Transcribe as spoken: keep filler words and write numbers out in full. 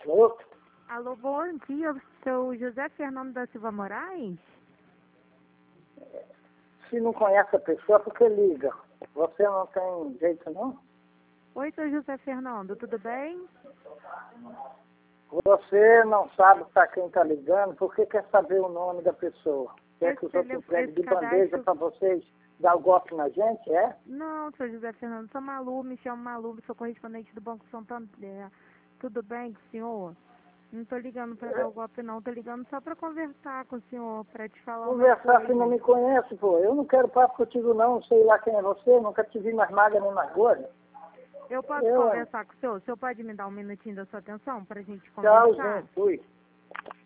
Alô? Alô, bom dia. Eu sou José Fernando da Silva Moraes. Se não conhece a pessoa, por que liga? Você não tem jeito, não? Oi, sou José Fernando, tudo bem? Você não sabe para quem está ligando, por que quer saber o nome da pessoa? Quer Esse que os outros tele- entreguem esse de bandeja cadastro- para vocês dar o golpe na gente, é? Não, sou José Fernando, sou Malu, me chamo Malu, sou correspondente do Banco Santander. Tudo bem com o senhor? Não tô ligando para dar o golpe, não. Tô ligando só para conversar com o senhor, para te falar uma Conversar coisa. se não me conhece, pô. Eu não quero papo contigo, não. Não sei lá quem é você, nunca te vi mais magra nem mais gorda. Eu posso Eu, hein? conversar com o senhor? O senhor pode me dar um minutinho da sua atenção para a gente conversar? Tchauzinho, fui.